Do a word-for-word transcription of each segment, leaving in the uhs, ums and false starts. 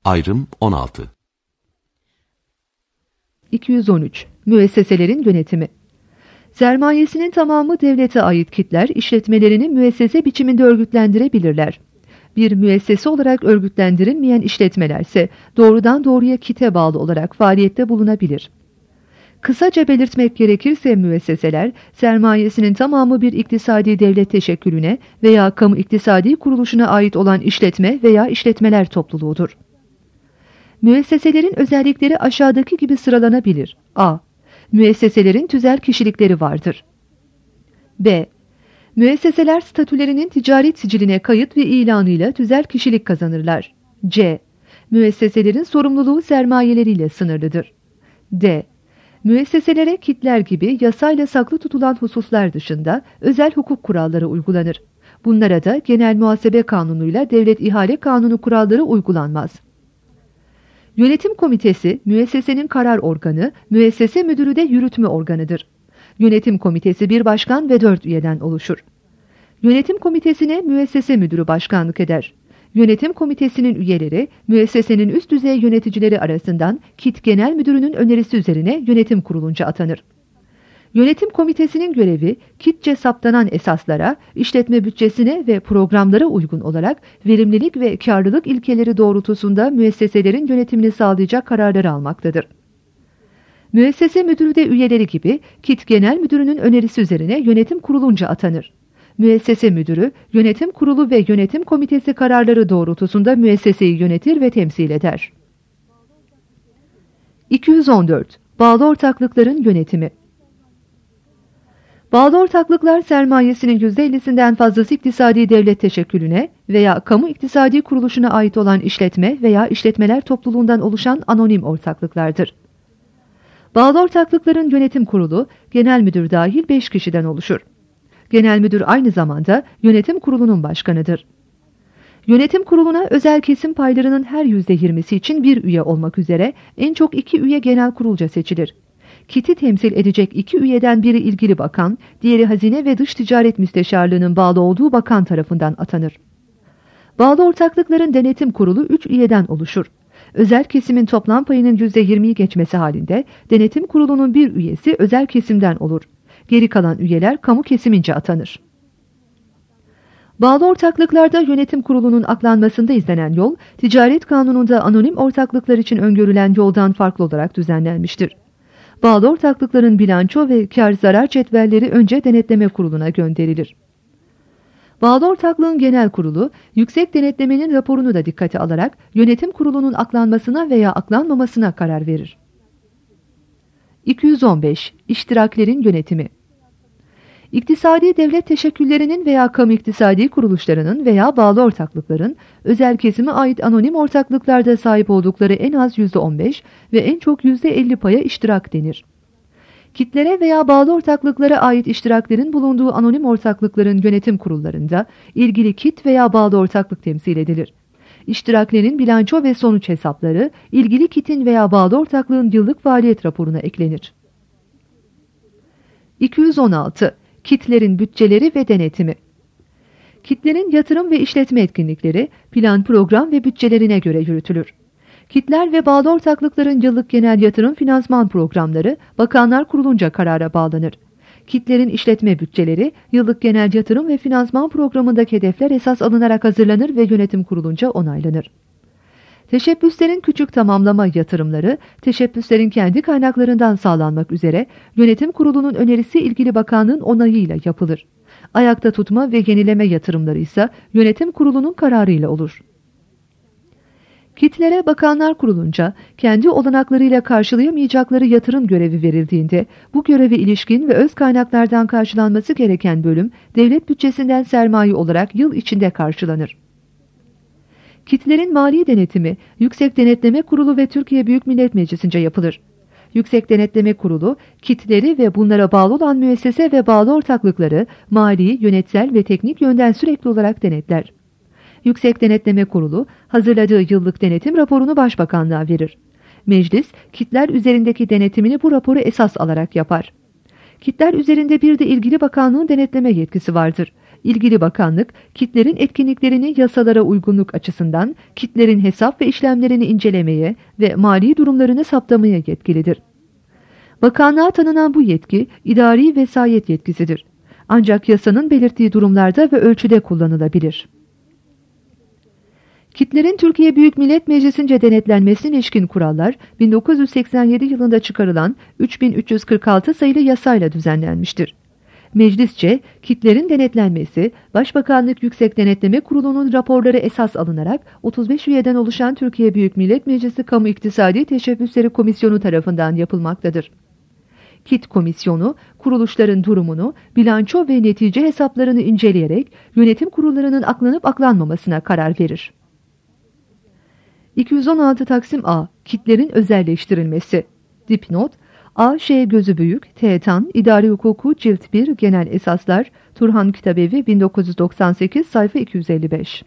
Ayrım on altı. iki yüz on üç. Müesseselerin yönetimi. Sermayesinin tamamı devlete ait kitler, işletmelerini müessese biçiminde örgütlendirebilirler. Bir müessese olarak örgütlendirilmeyen işletmelerse doğrudan doğruya kite bağlı olarak faaliyette bulunabilir. Kısaca belirtmek gerekirse müesseseler, sermayesinin tamamı bir iktisadi devlet teşekkülüne veya kamu iktisadi kuruluşuna ait olan işletme veya işletmeler topluluğudur. Müesseselerin özellikleri aşağıdaki gibi sıralanabilir. A. Müesseselerin tüzel kişilikleri vardır. B. Müesseseler statülerinin ticaret siciline kayıt ve ilanıyla tüzel kişilik kazanırlar. C. Müesseselerin sorumluluğu sermayeleriyle sınırlıdır. D. Müesseselere kitler gibi yasayla saklı tutulan hususlar dışında özel hukuk kuralları uygulanır. Bunlara da Genel Muhasebe Kanunu'yla Devlet İhale Kanunu kuralları uygulanmaz. Yönetim komitesi, müessesenin karar organı, müessese müdürü de yürütme organıdır. Yönetim komitesi bir başkan ve dört üyeden oluşur. Yönetim komitesine müessese müdürü başkanlık eder. Yönetim komitesinin üyeleri, müessesenin üst düzey yöneticileri arasından KİT Genel Müdürü'nün önerisi üzerine yönetim kurulunca atanır. Yönetim komitesinin görevi, KİT'çe saptanan esaslara, işletme bütçesine ve programlara uygun olarak verimlilik ve karlılık ilkeleri doğrultusunda müesseselerin yönetimini sağlayacak kararları almaktadır. Müessese müdürü de üyeleri gibi KİT Genel Müdürü'nün önerisi üzerine yönetim kurulunca atanır. Müessese müdürü, yönetim kurulu ve yönetim komitesi kararları doğrultusunda müesseseyi yönetir ve temsil eder. iki yüz on dört. Bağlı ortaklıkların yönetimi. Bağlı ortaklıklar sermayesinin yüzde ellisinden fazlası iktisadi devlet teşekkülüne veya kamu iktisadi kuruluşuna ait olan işletme veya işletmeler topluluğundan oluşan anonim ortaklıklardır. Bağlı ortaklıkların yönetim kurulu, genel müdür dahil beş kişiden oluşur. Genel müdür aynı zamanda yönetim kurulunun başkanıdır. Yönetim kuruluna özel kesim paylarının her yüzde yirmisi için bir üye olmak üzere en çok iki üye genel kurulca seçilir. KİT'i temsil edecek iki üyeden biri ilgili bakan, diğeri Hazine ve Dış Ticaret Müsteşarlığı'nın bağlı olduğu bakan tarafından atanır. Bağlı ortaklıkların denetim kurulu üç üyeden oluşur. Özel kesimin toplam payının yüzde yirmiyi geçmesi halinde denetim kurulunun bir üyesi özel kesimden olur. Geri kalan üyeler kamu kesimince atanır. Bağlı ortaklıklarda yönetim kurulunun aklanmasında izlenen yol, Ticaret Kanunu'nda anonim ortaklıklar için öngörülen yoldan farklı olarak düzenlenmiştir. Bağlı ortaklıkların bilanço ve kar zarar cetvelleri önce denetleme kuruluna gönderilir. Bağlı ortaklığın genel kurulu, yüksek denetlemenin raporunu da dikkate alarak yönetim kurulunun aklanmasına veya aklanmamasına karar verir. iki yüz on beş. İştiraklerin yönetimi. İktisadi devlet teşekküllerinin veya kamu iktisadi kuruluşlarının veya bağlı ortaklıkların özel kesime ait anonim ortaklıklarda sahip oldukları en az yüzde on beş ve en çok yüzde elli paya iştirak denir. Kitlere veya bağlı ortaklıklara ait iştiraklerin bulunduğu anonim ortaklıkların yönetim kurullarında ilgili kit veya bağlı ortaklık temsil edilir. İştiraklerin bilanço ve sonuç hesapları ilgili kitin veya bağlı ortaklığın yıllık faaliyet raporuna eklenir. iki yüz on altı. Kitlerin bütçeleri ve denetimi. Kitlerin yatırım ve işletme etkinlikleri plan, program ve bütçelerine göre yürütülür. Kitler ve bağlı ortaklıkların yıllık genel yatırım finansman programları Bakanlar Kurulunca karara bağlanır. Kitlerin işletme bütçeleri yıllık genel yatırım ve finansman programındaki hedefler esas alınarak hazırlanır ve yönetim kurulunca onaylanır. Teşebbüslerin küçük tamamlama yatırımları, teşebbüslerin kendi kaynaklarından sağlanmak üzere yönetim kurulunun önerisi ilgili bakanlığın onayıyla yapılır. Ayakta tutma ve yenileme yatırımları ise yönetim kurulunun kararıyla olur. Kitlere bakanlar kurulunca kendi olanaklarıyla karşılayamayacakları yatırım görevi verildiğinde bu göreve ilişkin ve öz kaynaklardan karşılanması gereken bölüm devlet bütçesinden sermaye olarak yıl içinde karşılanır. Kitlerin mali denetimi Yüksek Denetleme Kurulu ve Türkiye Büyük Millet Meclisi'nce yapılır. Yüksek Denetleme Kurulu, kitleri ve bunlara bağlı olan müessese ve bağlı ortaklıkları mali, yönetsel ve teknik yönden sürekli olarak denetler. Yüksek Denetleme Kurulu, hazırladığı yıllık denetim raporunu Başbakanlığa verir. Meclis, kitler üzerindeki denetimini bu raporu esas alarak yapar. Kitler üzerinde bir de ilgili bakanlığın denetleme yetkisi vardır. ilgili bakanlık, kitlerin etkinliklerini yasalara uygunluk açısından kitlerin hesap ve işlemlerini incelemeye ve mali durumlarını saptamaya yetkilidir. Bakanlığa tanınan bu yetki, idari vesayet yetkisidir. Ancak yasanın belirttiği durumlarda ve ölçüde kullanılabilir. Kitlerin Türkiye Büyük Millet Meclisi'nce denetlenmesine ilişkin kurallar, bin dokuz yüz seksen yedi yılında çıkarılan üç bin üç yüz kırk altı sayılı yasayla düzenlenmiştir. Meclisçe, kitlerin denetlenmesi, Başbakanlık Yüksek Denetleme Kurulu'nun raporları esas alınarak otuz beş üyeden oluşan Türkiye Büyük Millet Meclisi Kamu İktisadi Teşebbüsleri Komisyonu tarafından yapılmaktadır. KİT Komisyonu, kuruluşların durumunu, bilanço ve netice hesaplarını inceleyerek yönetim kurullarının aklanıp aklanmamasına karar verir. iki yüz on altı Taksim A. Kitlerin özelleştirilmesi. Dipnot: A. Ş. Gözü Büyük, Teğetan, İdari Hukuku Cilt bir, Genel Esaslar, Turhan Kitabevi, bin dokuz yüz doksan sekiz, sayfa iki yüz elli beş.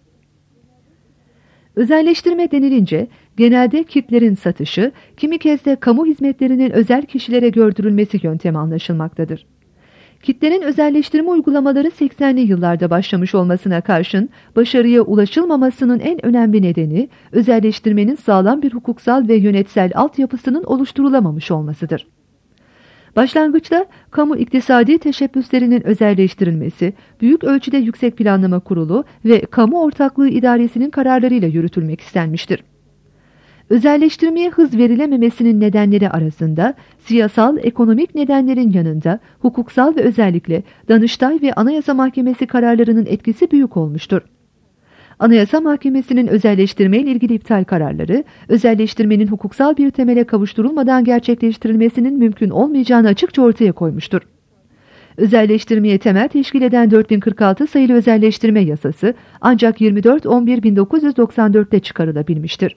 Özelleştirme denilince, genelde kitlerin satışı, kimi kez de kamu hizmetlerinin özel kişilere gördürülmesi yöntemi anlaşılmaktadır. Kitlerin özelleştirme uygulamaları seksenli yıllarda başlamış olmasına karşın, başarıya ulaşılmamasının en önemli nedeni, özelleştirmenin sağlam bir hukuksal ve yönetsel altyapısının oluşturulamamış olmasıdır. Başlangıçta, kamu iktisadi teşebbüslerinin özelleştirilmesi, büyük ölçüde Yüksek Planlama Kurulu ve Kamu Ortaklığı İdaresi'nin kararlarıyla yürütülmek istenmiştir. Özelleştirmeye hız verilememesinin nedenleri arasında siyasal, ekonomik nedenlerin yanında hukuksal ve özellikle Danıştay ve Anayasa Mahkemesi kararlarının etkisi büyük olmuştur. Anayasa Mahkemesi'nin özelleştirme ile ilgili iptal kararları, özelleştirmenin hukuksal bir temele kavuşturulmadan gerçekleştirilmesinin mümkün olmayacağını açıkça ortaya koymuştur. Özelleştirmeye temel teşkil eden dört bin kırk altı sayılı özelleştirme yasası ancak yirmi dört on bir bin dokuz yüz doksan dört'te çıkarılabilmiştir.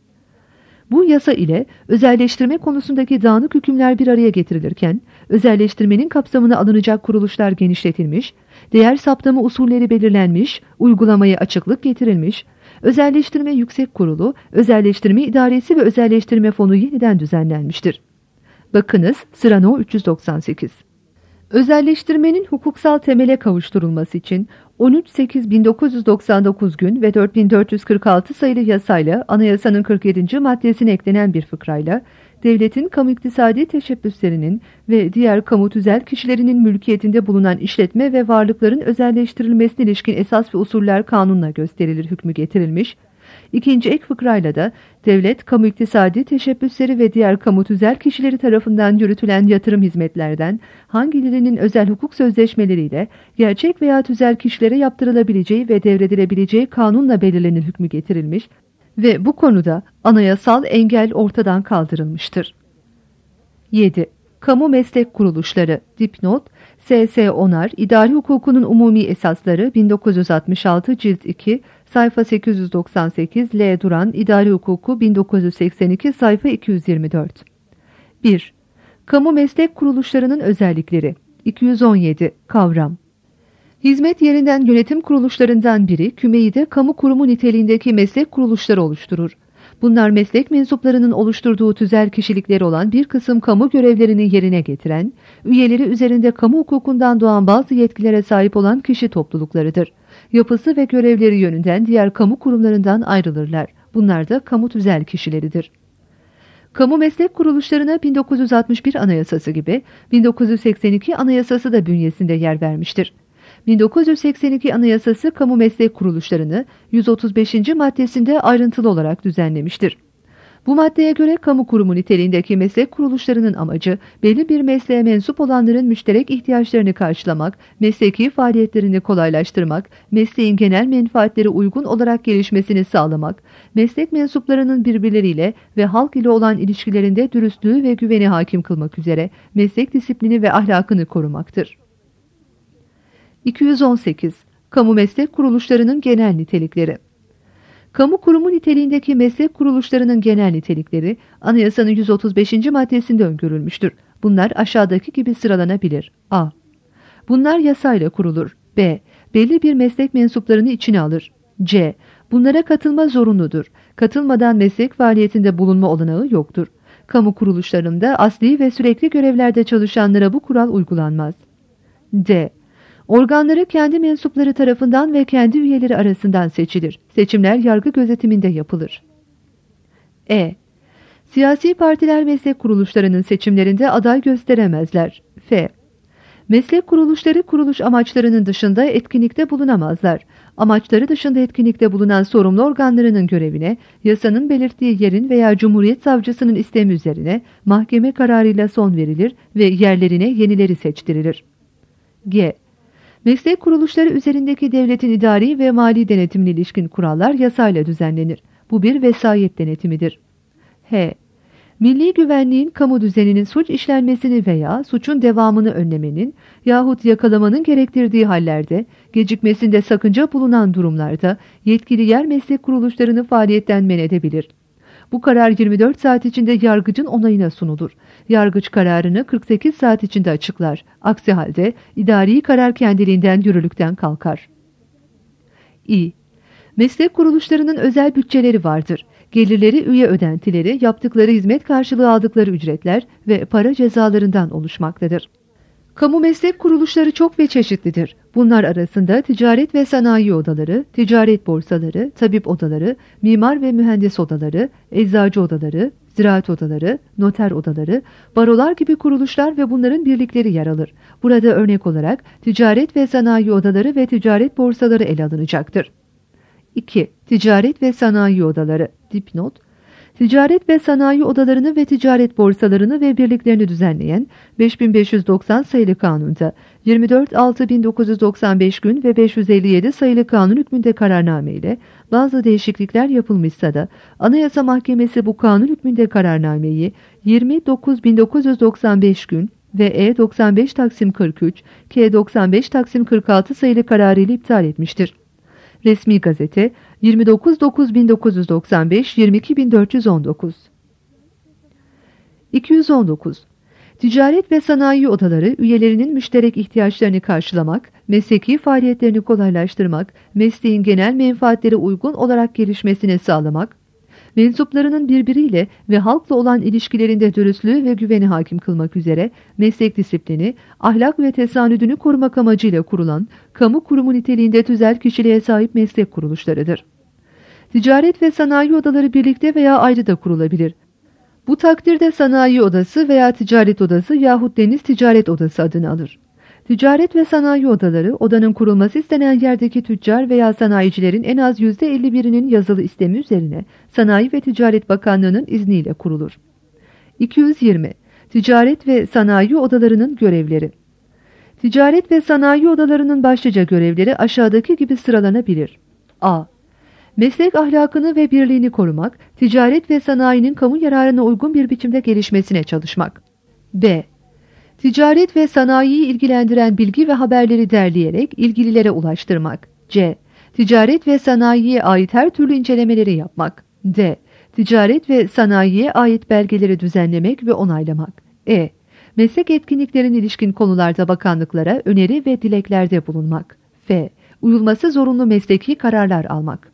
Bu yasa ile özelleştirme konusundaki dağınık hükümler bir araya getirilirken, özelleştirmenin kapsamına alınacak kuruluşlar genişletilmiş, değer saptama usulleri belirlenmiş, uygulamaya açıklık getirilmiş, Özelleştirme Yüksek Kurulu, Özelleştirme İdaresi ve Özelleştirme Fonu yeniden düzenlenmiştir. Bakınız sıra no üç yüz doksan sekiz. Özelleştirmenin hukuksal temele kavuşturulması için on üç sekiz bin dokuz yüz doksan dokuz gün ve dört bin dört yüz kırk altı sayılı yasayla Anayasanın kırk yedinci maddesine eklenen bir fıkrayla devletin kamu iktisadi teşebbüslerinin ve diğer kamu tüzel kişilerinin mülkiyetinde bulunan işletme ve varlıkların özelleştirilmesine ilişkin esas ve usuller kanunla gösterilir hükmü getirilmiş. İkinci ek fıkrayla da devlet, kamu iktisadi teşebbüsleri ve diğer kamu tüzel kişileri tarafından yürütülen yatırım hizmetlerden hangilerinin özel hukuk sözleşmeleriyle gerçek veya tüzel kişilere yaptırılabileceği ve devredilebileceği kanunla belirlenir hükmü getirilmiş ve bu konuda anayasal engel ortadan kaldırılmıştır. yedi. Kamu meslek kuruluşları. Dipnot: S S Onar, İdari Hukukunun Umumi Esasları, bin dokuz yüz altmış altı, cilt iki, sayfa sekiz yüz doksan sekiz, L. Duran, İdari Hukuku, bin dokuz yüz seksen iki, sayfa iki yüz yirmi dört. bir. Kamu meslek kuruluşlarının özellikleri. iki yüz on yedi. Kavram. Hizmet yerinden yönetim kuruluşlarından biri, kümeyi de kamu kurumu niteliğindeki meslek kuruluşları oluşturur. Bunlar meslek mensuplarının oluşturduğu tüzel kişilikleri olan bir kısım kamu görevlerini yerine getiren, üyeleri üzerinde kamu hukukundan doğan bazı yetkilere sahip olan kişi topluluklarıdır. Yapısı ve görevleri yönünden diğer kamu kurumlarından ayrılırlar. Bunlar da kamu tüzel kişileridir. Kamu meslek kuruluşlarına bin dokuz yüz altmış bir Anayasası gibi bin dokuz yüz seksen iki Anayasası da bünyesinde yer vermiştir. bin dokuz yüz seksen iki Anayasası kamu meslek kuruluşlarını yüz otuz beşinci maddesinde ayrıntılı olarak düzenlemiştir. Bu maddeye göre kamu kurumu niteliğindeki meslek kuruluşlarının amacı belli bir mesleğe mensup olanların müşterek ihtiyaçlarını karşılamak, mesleki faaliyetlerini kolaylaştırmak, mesleğin genel menfaatleri uygun olarak gelişmesini sağlamak, meslek mensuplarının birbirleriyle ve halk ile olan ilişkilerinde dürüstlüğü ve güveni hakim kılmak üzere meslek disiplini ve ahlakını korumaktır. iki yüz on sekiz. Kamu meslek kuruluşlarının genel nitelikleri. Kamu kurumu niteliğindeki meslek kuruluşlarının genel nitelikleri Anayasanın yüz otuz beşinci maddesinde öngörülmüştür. Bunlar aşağıdaki gibi sıralanabilir. A. Bunlar yasayla kurulur. B. Belli bir meslek mensuplarını içine alır. C. Bunlara katılma zorunludur. Katılmadan meslek faaliyetinde bulunma olanağı yoktur. Kamu kuruluşlarında asli ve sürekli görevlerde çalışanlara bu kural uygulanmaz. D. Organları kendi mensupları tarafından ve kendi üyeleri arasından seçilir. Seçimler yargı gözetiminde yapılır. E. Siyasi partiler meslek kuruluşlarının seçimlerinde aday gösteremezler. F. Meslek kuruluşları kuruluş amaçlarının dışında etkinlikte bulunamazlar. Amaçları dışında etkinlikte bulunan sorumlu organlarının görevine, yasanın belirttiği yerin veya Cumhuriyet Savcısının istemi üzerine mahkeme kararıyla son verilir ve yerlerine yenileri seçtirilir. G. Meslek kuruluşları üzerindeki devletin idari ve mali denetimine ilişkin kurallar yasayla düzenlenir. Bu bir vesayet denetimidir. H. Milli güvenliğin, kamu düzeninin suç işlenmesini veya suçun devamını önlemenin yahut yakalamanın gerektirdiği hallerde, gecikmesinde sakınca bulunan durumlarda yetkili yer meslek kuruluşlarını faaliyetten men edebilir. Bu karar yirmi dört saat içinde yargıcın onayına sunulur. Yargıç kararını kırk sekiz saat içinde açıklar. Aksi halde idari karar kendiliğinden yürürlükten kalkar. İ. Meslek kuruluşlarının özel bütçeleri vardır. Gelirleri üye ödentileri, yaptıkları hizmet karşılığı aldıkları ücretler ve para cezalarından oluşmaktadır. Kamu meslek kuruluşları çok ve çeşitlidir. Bunlar arasında ticaret ve sanayi odaları, ticaret borsaları, tabip odaları, mimar ve mühendis odaları, eczacı odaları, ziraat odaları, noter odaları, barolar gibi kuruluşlar ve bunların birlikleri yer alır. Burada örnek olarak ticaret ve sanayi odaları ve ticaret borsaları ele alınacaktır. İki. Ticaret ve sanayi odaları. Dipnot. Ticaret ve sanayi odalarını ve ticaret borsalarını ve birliklerini düzenleyen beş bin beş yüz doksan sayılı kanunda yirmi dört altı bin dokuz yüz doksan beş gün ve beş yüz elli yedi sayılı kanun hükmünde kararname ile bazı değişiklikler yapılmışsa da Anayasa Mahkemesi bu kanun hükmünde kararnameyi yirmi dokuz bin dokuz yüz doksan beş gün ve E doksan beş Taksim kırk üç, K doksan beş Taksim kırk altı sayılı kararıyla iptal etmiştir. Resmi Gazete yirmi dokuz dokuz bin dokuz yüz doksan beş yirmi iki bin dört yüz on dokuz. iki yüz on dokuz. Ticaret ve sanayi odaları üyelerinin müşterek ihtiyaçlarını karşılamak, mesleki faaliyetlerini kolaylaştırmak, mesleğin genel menfaatlere uygun olarak gelişmesini sağlamak, mensuplarının birbiriyle ve halkla olan ilişkilerinde dürüstlüğü ve güveni hakim kılmak üzere meslek disiplini, ahlak ve tesanüdünü korumak amacıyla kurulan, kamu kurumu niteliğinde tüzel kişiliğe sahip meslek kuruluşlarıdır. Ticaret ve sanayi odaları birlikte veya ayrı da kurulabilir. Bu takdirde sanayi odası veya ticaret odası yahut deniz ticaret odası adını alır. Ticaret ve sanayi odaları, odanın kurulması istenen yerdeki tüccar veya sanayicilerin en az yüzde elli birinin yazılı istemi üzerine Sanayi ve Ticaret Bakanlığı'nın izniyle kurulur. iki yüz yirmi. Ticaret ve sanayi odalarının görevleri. Ticaret ve sanayi odalarının başlıca görevleri aşağıdaki gibi sıralanabilir. A. Meslek ahlakını ve birliğini korumak, ticaret ve sanayinin kamu yararına uygun bir biçimde gelişmesine çalışmak. B. Ticaret ve sanayiyi ilgilendiren bilgi ve haberleri derleyerek ilgililere ulaştırmak. C. Ticaret ve sanayiye ait her türlü incelemeleri yapmak. D. Ticaret ve sanayiye ait belgeleri düzenlemek ve onaylamak. E. Meslek etkinliklerine ilişkin konularda bakanlıklara öneri ve dileklerde bulunmak. F. Uyulması zorunlu mesleki kararlar almak.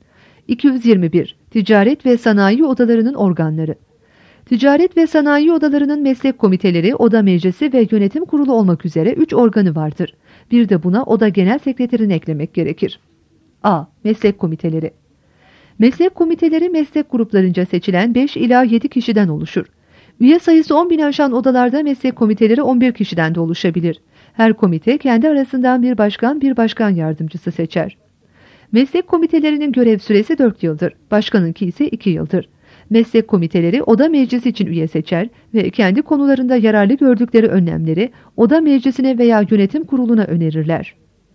iki yüz yirmi bir. Ticaret ve sanayi odalarının organları. Ticaret ve sanayi odalarının meslek komiteleri, oda meclisi ve yönetim kurulu olmak üzere üç organı vardır. Bir de buna oda genel sekreterini eklemek gerekir. A. Meslek komiteleri. Meslek komiteleri meslek gruplarınca seçilen beş ila yedi kişiden oluşur. Üye sayısı on bin aşan odalarda meslek komiteleri on bir kişiden de oluşabilir. Her komite kendi arasından bir başkan, bir başkan yardımcısı seçer. Meslek komitelerinin görev süresi dört yıldır, başkanınki ise iki yıldır. Meslek komiteleri oda meclisi için üye seçer ve kendi konularında yararlı gördükleri önlemleri oda meclisine veya yönetim kuruluna önerirler.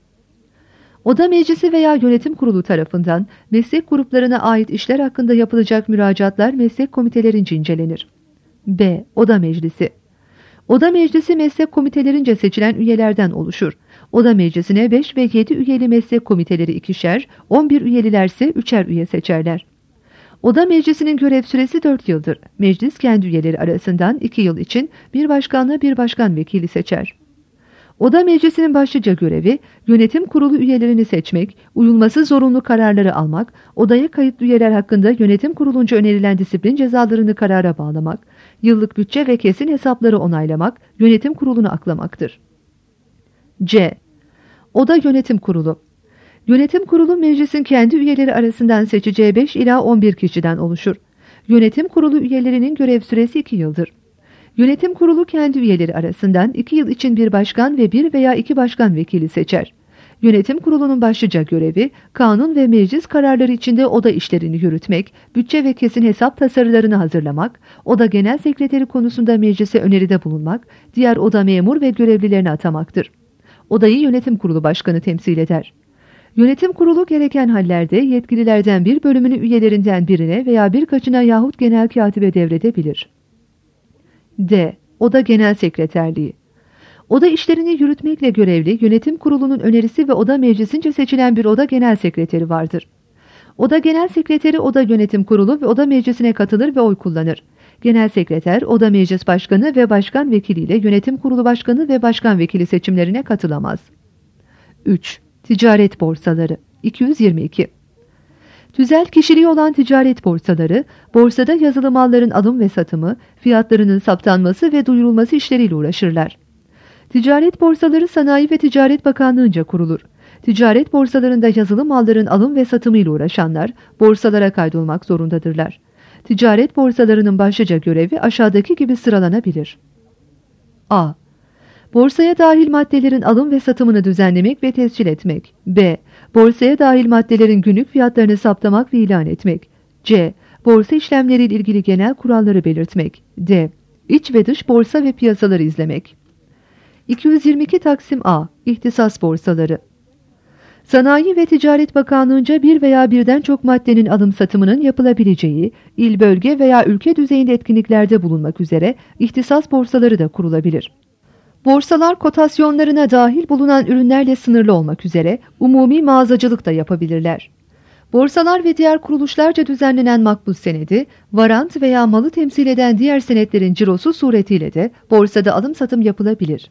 Oda meclisi veya yönetim kurulu tarafından meslek gruplarına ait işler hakkında yapılacak müracaatlar meslek komitelerince incelenir. B. Oda meclisi. Oda meclisi meslek komitelerince seçilen üyelerden oluşur. Oda meclisine beş ve yedi üyeli meslek komiteleri ikişer, on bir üyelilerse üçer üye seçerler. Oda meclisinin görev süresi dört yıldır. Meclis kendi üyeleri arasından iki yıl için bir başkanla bir başkan vekili seçer. Oda meclisinin başlıca görevi yönetim kurulu üyelerini seçmek, uyulması zorunlu kararları almak, odaya kayıtlı üyeler hakkında yönetim kurulunca önerilen disiplin cezalarını karara bağlamak, yıllık bütçe ve kesin hesapları onaylamak, yönetim kurulunu aklamaktır. C. Oda Yönetim Kurulu. Yönetim Kurulu meclisin kendi üyeleri arasından seçeceği beş ila on bir kişiden oluşur. Yönetim Kurulu üyelerinin görev süresi iki yıldır. Yönetim Kurulu kendi üyeleri arasından iki yıl için bir başkan ve bir veya iki başkan vekili seçer. Yönetim Kurulu'nun başlıca görevi, kanun ve meclis kararları içinde oda işlerini yürütmek, bütçe ve kesin hesap tasarılarını hazırlamak, oda genel sekreteri konusunda meclise öneride bulunmak, diğer oda memur ve görevlilerini atamaktır. Odayı Yönetim Kurulu Başkanı temsil eder. Yönetim Kurulu gereken hallerde yetkililerden bir bölümünü üyelerinden birine veya birkaçına yahut genel katibe devredebilir. D. Oda Genel Sekreterliği. Oda işlerini yürütmekle görevli Yönetim Kurulu'nun önerisi ve oda meclisince seçilen bir oda genel sekreteri vardır. Oda genel sekreteri oda yönetim kurulu ve oda meclisine katılır ve oy kullanır. Genel sekreter oda meclis başkanı ve başkan vekiliyle yönetim kurulu başkanı ve başkan vekili seçimlerine katılamaz. üç. Ticaret borsaları. iki yüz yirmi iki. Tüzel kişiliği olan ticaret borsaları, borsada yazılı malların alım ve satımı, fiyatlarının saptanması ve duyurulması işleriyle uğraşırlar. Ticaret borsaları Sanayi ve Ticaret Bakanlığı'nca kurulur. Ticaret borsalarında yazılı malların alım ve satımıyla uğraşanlar borsalara kaydolmak zorundadırlar. Ticaret borsalarının başlıca görevi aşağıdaki gibi sıralanabilir. A. Borsaya dahil maddelerin alım ve satımını düzenlemek ve tescil etmek. B. Borsaya dahil maddelerin günlük fiyatlarını saptamak ve ilan etmek. C. Borsa işlemleriyle ilgili genel kuralları belirtmek. D. İç ve dış borsa ve piyasaları izlemek. iki yüz yirmi iki Taksim A. İhtisas borsaları. Sanayi ve Ticaret Bakanlığı'nca bir veya birden çok maddenin alım satımının yapılabileceği, il, bölge veya ülke düzeyinde etkinliklerde bulunmak üzere ihtisas borsaları da kurulabilir. Borsalar kotasyonlarına dahil bulunan ürünlerle sınırlı olmak üzere umumi mağazacılık da yapabilirler. Borsalar ve diğer kuruluşlarca düzenlenen makbuz senedi, varant veya malı temsil eden diğer senetlerin cirosu suretiyle de borsada alım satım yapılabilir.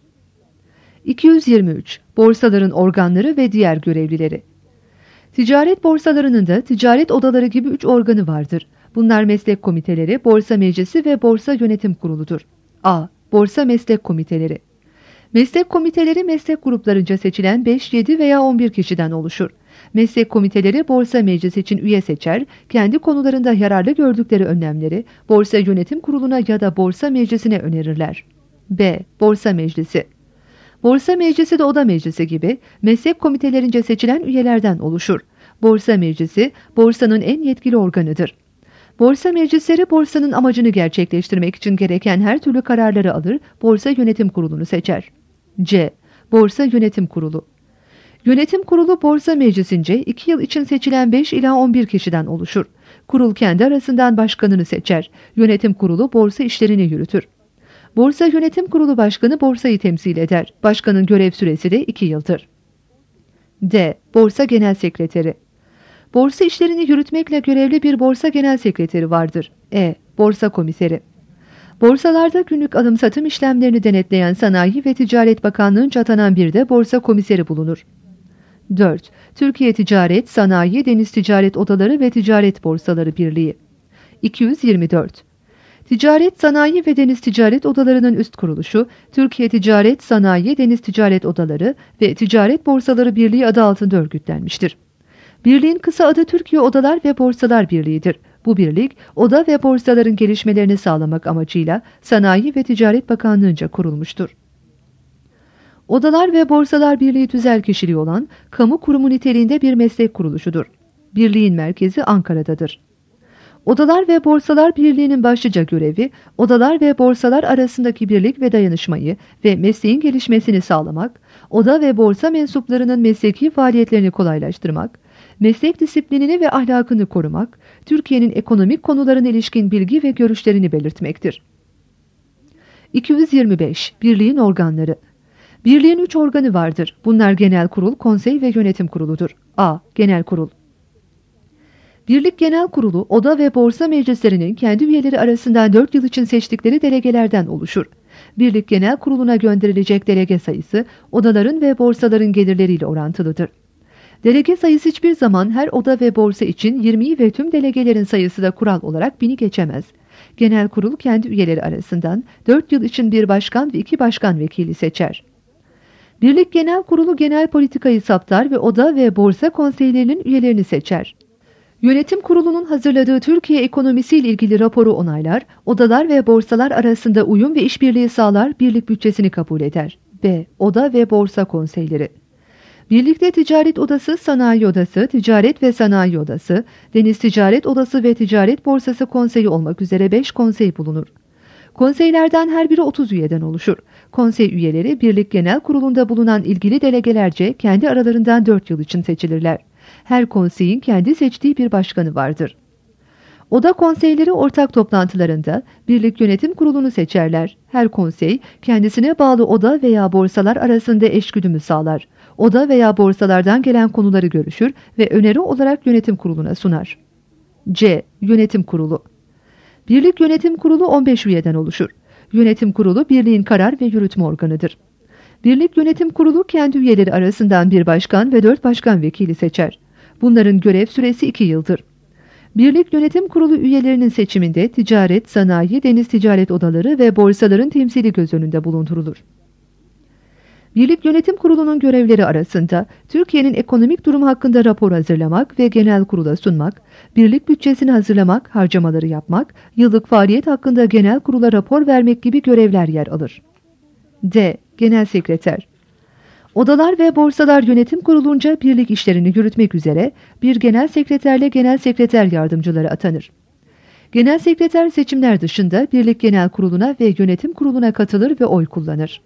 iki yüz yirmi üç. Borsaların organları ve diğer görevlileri. Ticaret borsalarının da ticaret odaları gibi üç organı vardır. Bunlar meslek komiteleri, borsa meclisi ve borsa yönetim kuruludur. A. Borsa meslek komiteleri. Meslek komiteleri meslek gruplarınca seçilen beş, yedi veya on bir kişiden oluşur. Meslek komiteleri borsa meclisi için üye seçer, kendi konularında yararlı gördükleri önlemleri borsa yönetim kuruluna ya da borsa meclisine önerirler. B. Borsa meclisi. Borsa meclisi de oda meclisi gibi meslek komitelerince seçilen üyelerden oluşur. Borsa meclisi, borsanın en yetkili organıdır. Borsa meclisleri borsanın amacını gerçekleştirmek için gereken her türlü kararları alır, borsa yönetim kurulunu seçer. C. Borsa yönetim kurulu. Yönetim kurulu borsa meclisince iki yıl için seçilen beş ila on bir kişiden oluşur. Kurul kendi arasından başkanını seçer. Yönetim kurulu borsa işlerini yürütür. Borsa yönetim kurulu başkanı borsayı temsil eder. Başkanın görev süresi de iki yıldır. D. Borsa genel sekreteri. Borsa işlerini yürütmekle görevli bir borsa genel sekreteri vardır. E. Borsa komiseri. Borsalarda günlük alım satım işlemlerini denetleyen Sanayi ve Ticaret Bakanlığı'nca atanan bir de borsa komiseri bulunur. dört. Türkiye Ticaret, Sanayi, Deniz Ticaret Odaları ve Ticaret Borsaları Birliği. iki yüz yirmi dört. Ticaret, Sanayi ve Deniz Ticaret Odaları'nın üst kuruluşu, Türkiye Ticaret, Sanayi, Deniz Ticaret Odaları ve Ticaret Borsaları Birliği adı altında örgütlenmiştir. Birliğin kısa adı Türkiye Odalar ve Borsalar Birliği'dir. Bu birlik, oda ve borsaların gelişmelerini sağlamak amacıyla Sanayi ve Ticaret Bakanlığı'nca kurulmuştur. Odalar ve Borsalar Birliği tüzel kişiliği olan, kamu kurumu niteliğinde bir meslek kuruluşudur. Birliğin merkezi Ankara'dadır. Odalar ve Borsalar Birliği'nin başlıca görevi, odalar ve borsalar arasındaki birlik ve dayanışmayı ve mesleğin gelişmesini sağlamak, oda ve borsa mensuplarının mesleki faaliyetlerini kolaylaştırmak, meslek disiplinini ve ahlakını korumak, Türkiye'nin ekonomik konularına ilişkin bilgi ve görüşlerini belirtmektir. iki yüz yirmi beş. Birliğin organları. Birliğin üç organı vardır. Bunlar Genel Kurul, Konsey ve Yönetim Kuruludur. A. Genel Kurul. Birlik Genel Kurulu, oda ve borsa meclislerinin kendi üyeleri arasından dört yıl için seçtikleri delegelerden oluşur. Birlik Genel Kurulu'na gönderilecek delege sayısı, odaların ve borsaların gelirleriyle orantılıdır. Delege sayısı hiçbir zaman her oda ve borsa için yirmiyi ve tüm delegelerin sayısı da kural olarak bini geçemez. Genel Kurul kendi üyeleri arasından dört yıl için bir başkan ve iki başkan vekili seçer. Birlik Genel Kurulu genel politikayı saptar ve oda ve borsa konseylerinin üyelerini seçer. Yönetim Kurulu'nun hazırladığı Türkiye ekonomisiyle ilgili raporu onaylar, odalar ve borsalar arasında uyum ve işbirliği sağlar, birlik bütçesini kabul eder. B. Oda ve borsa konseyleri. Birlikte Ticaret Odası, Sanayi Odası, Ticaret ve Sanayi Odası, Deniz Ticaret Odası ve Ticaret Borsası Konseyi olmak üzere beş konsey bulunur. Konseylerden her biri otuz üyeden oluşur. Konsey üyeleri Birlik Genel Kurulu'nda bulunan ilgili delegelerce kendi aralarından dört yıl için seçilirler. Her konseyin kendi seçtiği bir başkanı vardır. Oda konseyleri ortak toplantılarında Birlik Yönetim Kurulu'nu seçerler. Her konsey kendisine bağlı oda veya borsalar arasında eşgüdümü sağlar. Oda veya borsalardan gelen konuları görüşür ve öneri olarak Yönetim Kurulu'na sunar. C. Yönetim Kurulu. Birlik Yönetim Kurulu on beş üyeden oluşur. Yönetim Kurulu birliğin karar ve yürütme organıdır. Birlik Yönetim Kurulu kendi üyeleri arasından bir başkan ve dört başkan vekili seçer. Bunların görev süresi iki yıldır. Birlik Yönetim Kurulu üyelerinin seçiminde ticaret, sanayi, deniz ticaret odaları ve borsaların temsili göz önünde bulundurulur. Birlik Yönetim Kurulu'nun görevleri arasında Türkiye'nin ekonomik durumu hakkında rapor hazırlamak ve genel kurula sunmak, birlik bütçesini hazırlamak, harcamaları yapmak, yıllık faaliyet hakkında genel kurula rapor vermek gibi görevler yer alır. D. Genel Sekreter. Odalar ve borsalar yönetim kurulunca birlik işlerini yürütmek üzere bir genel sekreterle genel sekreter yardımcıları atanır. Genel sekreter seçimler dışında Birlik Genel Kurulu'na ve yönetim kuruluna katılır ve oy kullanır.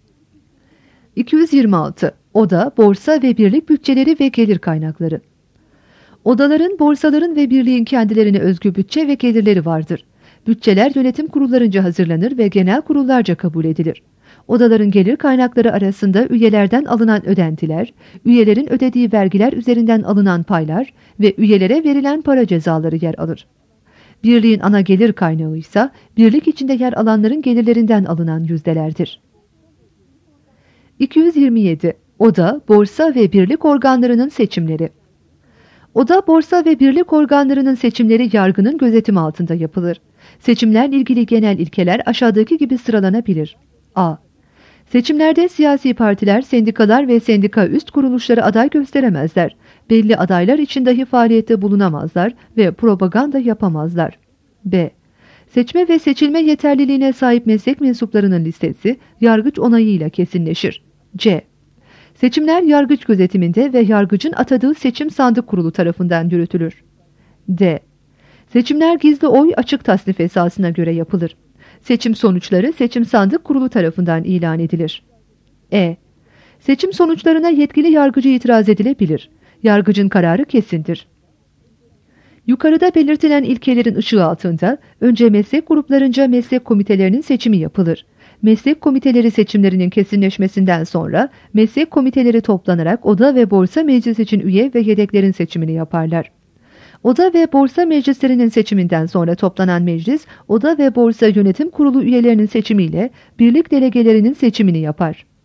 iki yüz yirmi altı. Oda, borsa ve birlik bütçeleri ve gelir kaynakları. Odaların, borsaların ve birliğin kendilerine özgü bütçe ve gelirleri vardır. Bütçeler yönetim kurullarınca hazırlanır ve genel kurullarca kabul edilir. Odaların gelir kaynakları arasında üyelerden alınan ödentiler, üyelerin ödediği vergiler üzerinden alınan paylar ve üyelere verilen para cezaları yer alır. Birliğin ana gelir kaynağı ise birlik içinde yer alanların gelirlerinden alınan yüzdelerdir. iki yüz yirmi yedi. Oda, borsa ve birlik organlarının seçimleri. Oda, borsa ve birlik organlarının seçimleri yargının gözetimi altında yapılır. Seçimlerle ilgili genel ilkeler aşağıdaki gibi sıralanabilir. A. Seçimlerde siyasi partiler, sendikalar ve sendika üst kuruluşları aday gösteremezler. Belli adaylar için dahi faaliyette bulunamazlar ve propaganda yapamazlar. B. Seçme ve seçilme yeterliliğine sahip meslek mensuplarının listesi yargıç onayıyla kesinleşir. C. Seçimler yargıç gözetiminde ve yargıcın atadığı seçim sandık kurulu tarafından yürütülür. D. Seçimler gizli oy açık tasnif esasına göre yapılır. Seçim sonuçları seçim sandık kurulu tarafından ilan edilir. E. Seçim sonuçlarına yetkili yargıcı itiraz edilebilir. Yargıcın kararı kesindir. Yukarıda belirtilen ilkelerin ışığı altında önce meslek gruplarınca meslek komitelerinin seçimi yapılır. Meslek komiteleri seçimlerinin kesinleşmesinden sonra meslek komiteleri toplanarak oda ve borsa meclis için üye ve yedeklerin seçimini yaparlar. Oda ve borsa meclislerinin seçiminden sonra toplanan meclis, oda ve borsa yönetim kurulu üyelerinin seçimiyle birlik delegelerinin seçimini yapar.